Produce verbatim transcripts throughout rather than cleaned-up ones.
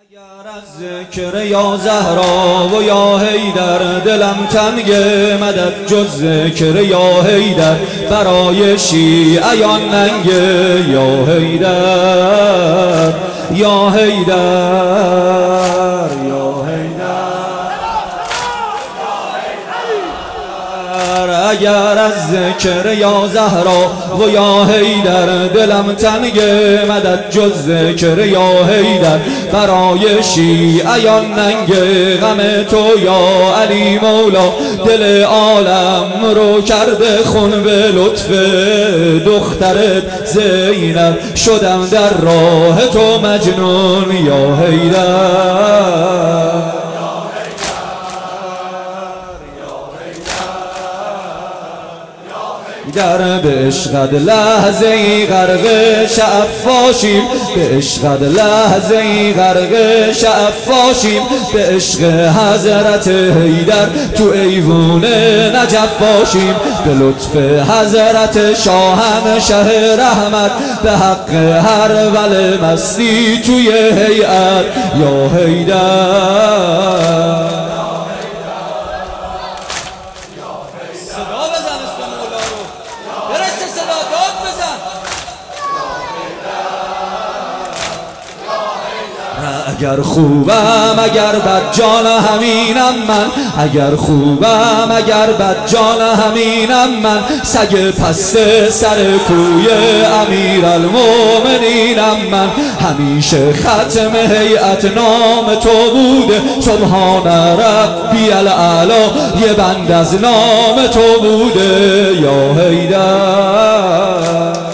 اگر از ذکر یا زهرا و یا حیدر دلم تنگه، مدد جز ذکر یا حیدر برای شیعیان ننگه. یا حیدر یا حیدر یا حیدر. اگر از ذکر یا زهرا و یا حیدر دلم تنگه، مدد جز ذکر یا حیدر برای شیعیان ننگه. غم تو یا علی مولا دل عالم رو کرده خون به لطف دخترت زینب، شدم در راه تو مجنون. یا حیدر در به عشقت لحظه ای غرق شعفاشیم، به عشقت لحظه ای غرق شعفاشیم، به عشق حضرت حیدر تو ایوون نجف باشیم، به لطف حضرت شاهنشه رحمت، به حق هر ول مستی توی هیئت. یا حیدر اگر خوبم اگر بد جان همینم من، اگر خوبم اگر بد جان همینم من، سگ پست سر کوی امیرالمومنینم من. همیشه ختم هیئت نام تو بوده، سبحان ربی الاعلی یه بند از نام تو بوده. یا حیدر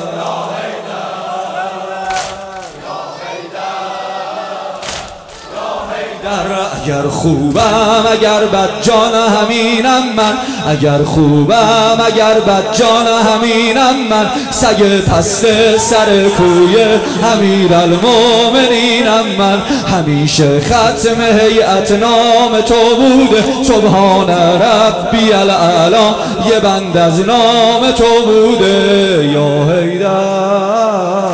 اگر خوبم اگر بد جان همینم من، اگر خوبم اگر بد جان همینم من، سگ پست سر کوی امیرالمومنینم من. همیشه ختم هیئت نام تو بوده، سبحان ربی الاعلی یه بند از نام تو بوده. یا حیدر